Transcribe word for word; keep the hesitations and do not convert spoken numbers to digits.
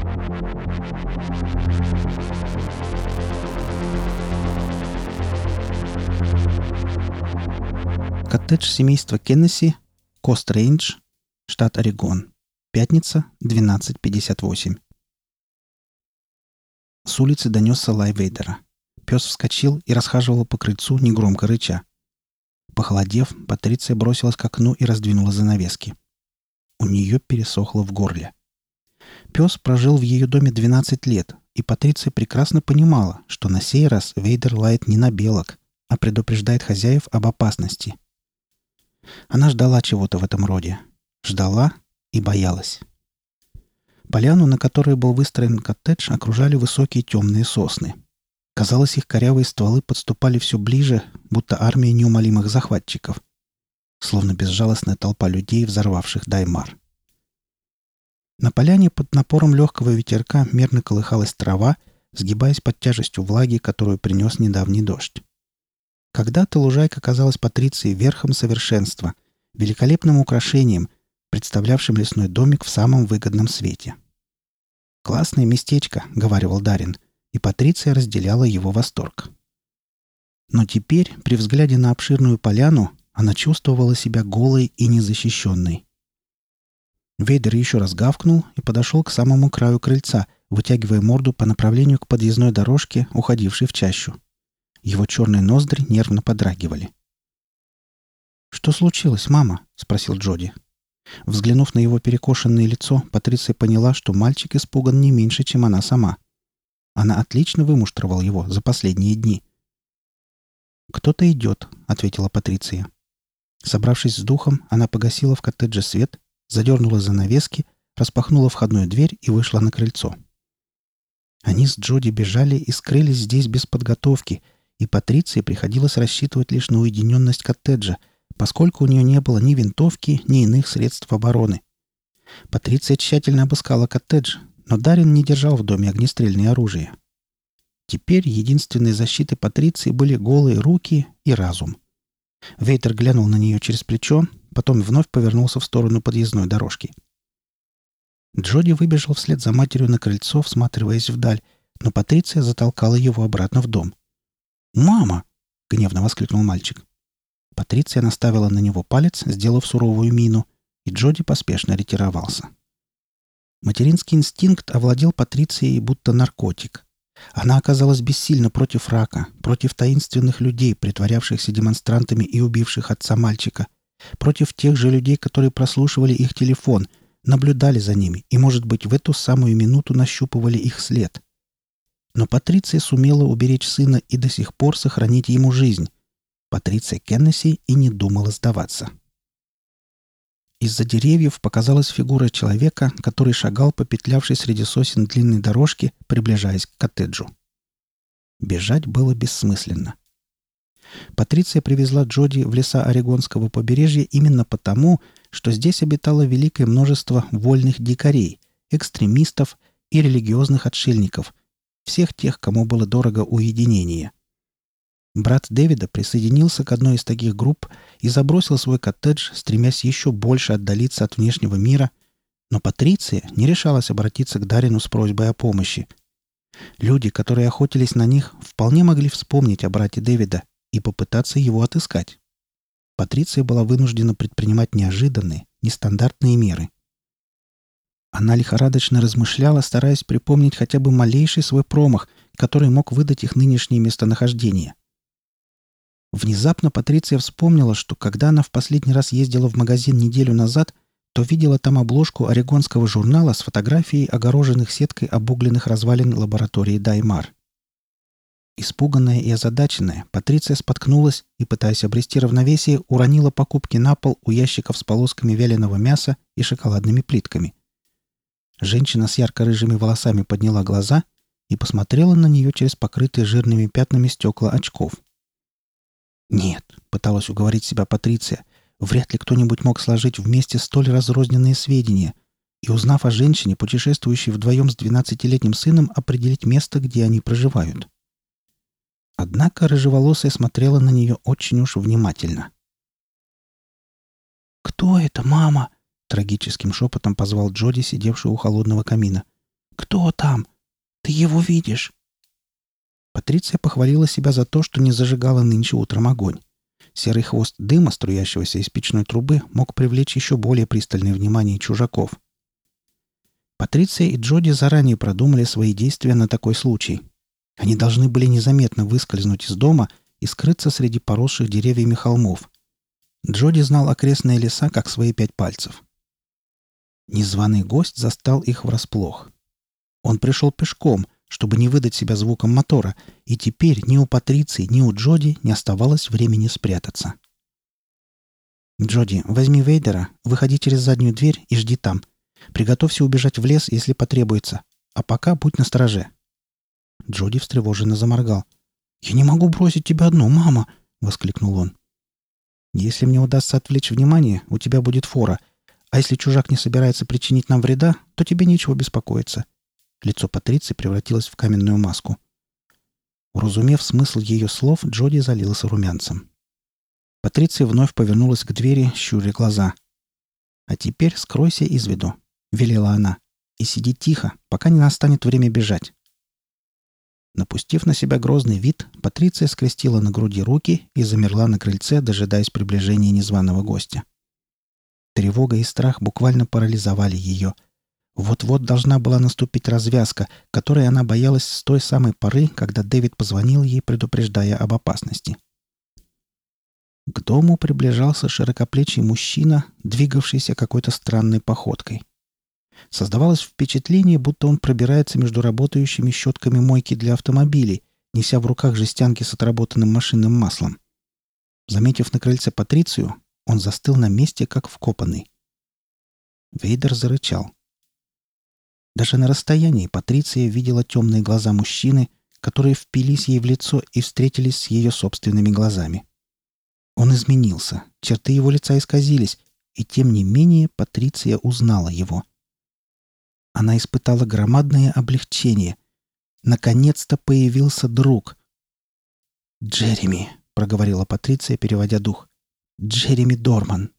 Коттедж семейства Кеннеси, Кост-Рейндж, штат Орегон. Пятница, двенадцать пятьдесят восемь. С улицы донесся лай Вейдера. Пес вскочил и расхаживал по крыльцу, негромко рыча. Похолодев, Патриция бросилась к окну и раздвинула занавески. У нее пересохло в горле. Пес прожил в ее доме двенадцать лет, и Патриция прекрасно понимала, что на сей раз Вейдер лает не на белок, а предупреждает хозяев об опасности. Она ждала чего-то в этом роде. Ждала и боялась. Поляну, на которой был выстроен коттедж, окружали высокие темные сосны. Казалось, их корявые стволы подступали все ближе, будто армия неумолимых захватчиков. Словно безжалостная толпа людей, взорвавших Даймар. На поляне под напором легкого ветерка мерно колыхалась трава, сгибаясь под тяжестью влаги, которую принес недавний дождь. Когда-то лужайка казалась Патриции верхом совершенства, великолепным украшением, представлявшим лесной домик в самом выгодном свете. «Классное местечко», — говаривал Дарин, и Патриция разделяла его восторг. Но теперь, при взгляде на обширную поляну, она чувствовала себя голой и незащищенной. Вейдер еще раз гавкнул и подошел к самому краю крыльца, вытягивая морду по направлению к подъездной дорожке, уходившей в чащу. Его черные ноздри нервно подрагивали. «Что случилось, мама?» — спросил Джоди. Взглянув на его перекошенное лицо, Патриция поняла, что мальчик испуган не меньше, чем она сама. Она отлично вымуштровала его за последние дни. «Кто-то идет», — ответила Патриция. Собравшись с духом, она погасила в коттедже свет, задернула занавески, распахнула входную дверь и вышла на крыльцо. Они с Джоди бежали и скрылись здесь без подготовки, и Патриции приходилось рассчитывать лишь на уединенность коттеджа, поскольку у нее не было ни винтовки, ни иных средств обороны. Патриция тщательно обыскала коттедж, но Дарин не держал в доме огнестрельное оружие. Теперь единственной защитой Патриции были голые руки и разум. Вейтер глянул на нее через плечо, потом вновь повернулся в сторону подъездной дорожки. Джоди выбежал вслед за матерью на крыльцо, всматриваясь вдаль, но Патриция затолкала его обратно в дом. «Мама!» — гневно воскликнул мальчик. Патриция наставила на него палец, сделав суровую мину, и Джоди поспешно ретировался. Материнский инстинкт овладел Патрицией будто наркотик. Она оказалась бессильна против рака, против таинственных людей, притворявшихся демонстрантами и убивших отца мальчика, против тех же людей, которые прослушивали их телефон, наблюдали за ними и, может быть, в эту самую минуту нащупывали их след. Но Патриция сумела уберечь сына и до сих пор сохранить ему жизнь. Патриция Кеннеси и не думала сдаваться. Из-за деревьев показалась фигура человека, который шагал по петлявшей среди сосен длинной дорожке, приближаясь к коттеджу. Бежать было бессмысленно. Патриция привезла Джоди в леса Орегонского побережья именно потому, что здесь обитало великое множество вольных дикарей, экстремистов и религиозных отшельников, всех тех, кому было дорого уединение. Брат Дэвида присоединился к одной из таких групп и забросил свой коттедж, стремясь еще больше отдалиться от внешнего мира, но Патриция не решалась обратиться к Дарину с просьбой о помощи. Люди, которые охотились на них, вполне могли вспомнить о брате Дэвида и попытаться его отыскать. Патриция была вынуждена предпринимать неожиданные, нестандартные меры. Она лихорадочно размышляла, стараясь припомнить хотя бы малейший свой промах, который мог выдать их нынешнее местонахождение. Внезапно Патриция вспомнила, что когда она в последний раз ездила в магазин неделю назад, то видела там обложку орегонского журнала с фотографией огороженных сеткой обугленных развалин лаборатории Даймар. Испуганная и озадаченная, Патриция споткнулась и, пытаясь обрести равновесие, уронила покупки на пол у ящиков с полосками вяленого мяса и шоколадными плитками. Женщина с ярко-рыжими волосами подняла глаза и посмотрела на нее через покрытые жирными пятнами стекла очков. «Нет», — пыталась уговорить себя Патриция, — «вряд ли кто-нибудь мог сложить вместе столь разрозненные сведения и, узнав о женщине, путешествующей вдвоем с двенадцатилетним сыном, определить место, где они проживают». Однако рыжеволосая смотрела на нее очень уж внимательно. «Кто это, мама?» — трагическим шепотом позвал Джоди, сидевший у холодного камина. «Кто там? Ты его видишь?» Патриция похвалила себя за то, что не зажигала нынче утром огонь. Серый хвост дыма, струящегося из печной трубы, мог привлечь еще более пристальное внимание чужаков. Патриция и Джоди заранее продумали свои действия на такой случай. Они должны были незаметно выскользнуть из дома и скрыться среди поросших деревьями холмов. Джоди знал окрестные леса как свои пять пальцев. Незваный гость застал их врасплох. Он пришел пешком, чтобы не выдать себя звуком мотора, и теперь ни у Патриции, ни у Джоди не оставалось времени спрятаться. «Джоди, возьми Вейдера, выходи через заднюю дверь и жди там. Приготовься убежать в лес, если потребуется. А пока будь настороже». Джоди встревоженно заморгал. «Я не могу бросить тебя одну, мама!» — воскликнул он. «Если мне удастся отвлечь внимание, у тебя будет фора. А если чужак не собирается причинить нам вреда, то тебе нечего беспокоиться». Лицо Патриции превратилось в каменную маску. Уразумев смысл ее слов, Джоди залился румянцем. Патриция вновь повернулась к двери, щуря глаза. «А теперь скройся из виду», — велела она, — «и сиди тихо, пока не настанет время бежать». Напустив на себя грозный вид, Патриция скрестила на груди руки и замерла на крыльце, дожидаясь приближения незваного гостя. Тревога и страх буквально парализовали ее. Вот-вот должна была наступить развязка, которой она боялась с той самой поры, когда Дэвид позвонил ей, предупреждая об опасности. К дому приближался широкоплечий мужчина, двигавшийся какой-то странной походкой. Создавалось впечатление, будто он пробирается между работающими щетками мойки для автомобилей, неся в руках жестянки с отработанным машинным маслом. Заметив на крыльце Патрицию, он застыл на месте, как вкопанный. Вейдер зарычал. Даже на расстоянии Патриция видела темные глаза мужчины, которые впились ей в лицо и встретились с ее собственными глазами. Он изменился, черты его лица исказились, и тем не менее Патриция узнала его. Она испытала громадное облегчение. Наконец-то появился друг. «Джереми», — проговорила Патриция, переводя дух. «Джереми Дорман».